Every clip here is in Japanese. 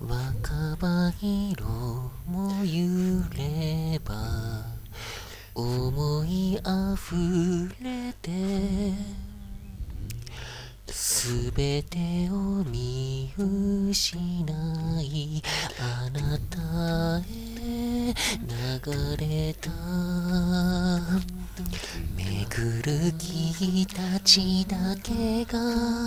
若葉色も揺れば思いあふれてすべてを見失いあなたへ流れた巡る木たちだけが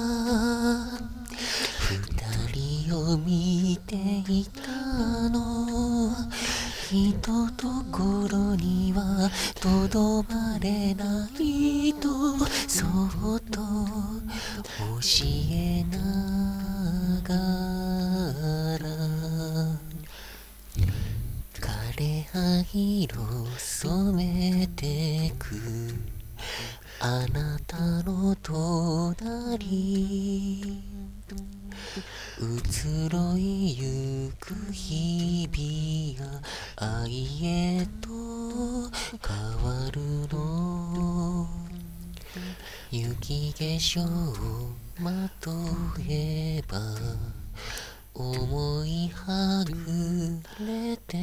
二人を見ていたの人ところにはとどまれないとそっと教えながら枯葉色染めてくあなたの隣移ろいゆく日々が愛へと変わるの雪化粧をまとえば思いはぐれて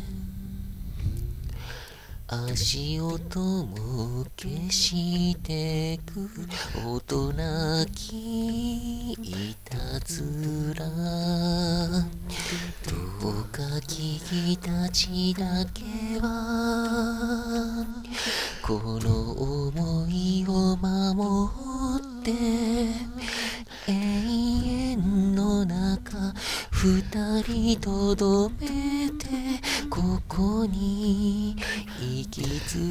足音も消してく音なきいたずらどうか君たちだけはこの想いを守って永遠の中二人とどめてここに生き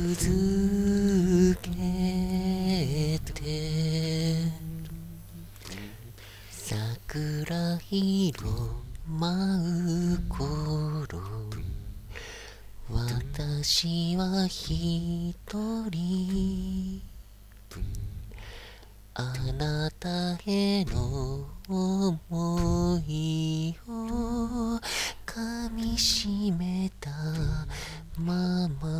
続けて桜色舞う頃私は一人あなたへの想いを噛みしめたまま